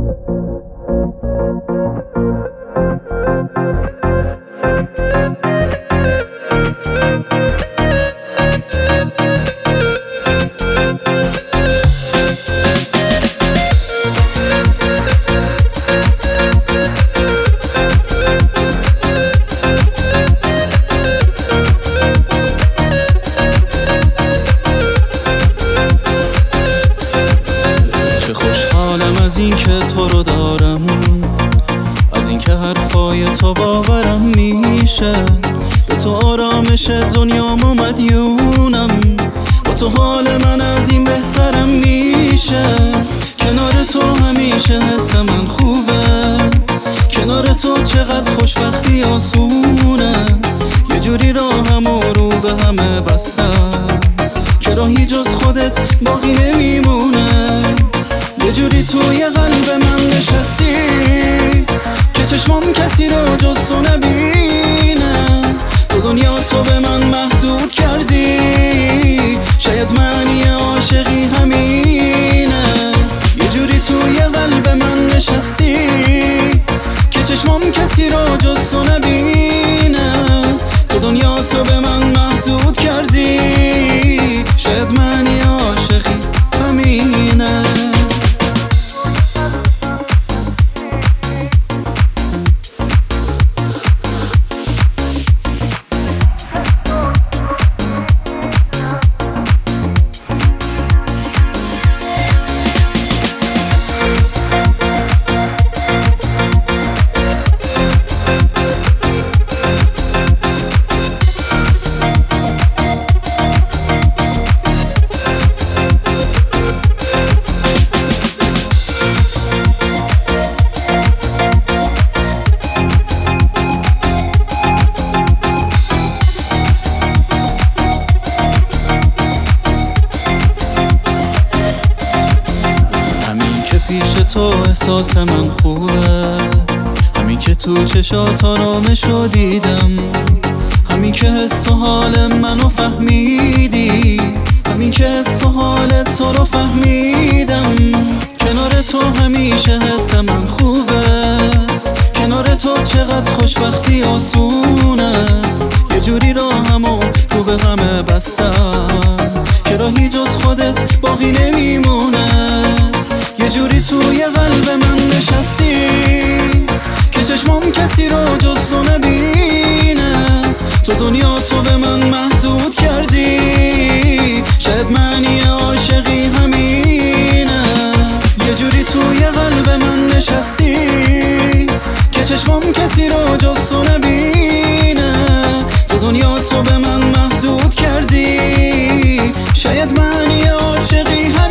چه خوشحالم از این که تو رو دارم، از این که حرفای تو باورم میشه. به تو آرامش دنیام و مدیونم، با تو حال من از این بهترم میشه. کنار تو همیشه حس من خوبه، کنار تو چقدر خوشبختی آسونه. یه جوری راهم رو به همه بستم که راهی جز خودت باقی نمیمونه. یه جوری توی قلب من نشستی که چشمام کسی رو جز تو نبینه. تو دنیا تو به من محدود کردی، شاید معنی عاشقی همینه. یه جوری توی قلب من نشستی که چشمام کسی رو جز تو نبینه. تو دنیا تو به من محدود کردی، شاید معنی عاشقی همینه. پیش تو احساس من خوبه، همین که تو چشات آرامشو دیدم، همین که حس و حال منو فهمیدی، همین که حس و حال تو رو فهمیدم. کنار تو همیشه حس من خوبه، کنار تو چقدر خوشبختی آسونه. یه جوری راهمو رو به همه بستم که راهی جز خودت باقی نمیمونه. یه جوری توی قلب من نشستی که چشمام کسی رو جز تو نبینه. تو دنیا تو به من محدود کردی، شاید معنی عاشقی همینه. یه جوری توی قلب من نشستی که چشمام کسی رو جز تو نبینه. تو دنیا تو به من محدود کردی، شاید معنی عاشقی همینه.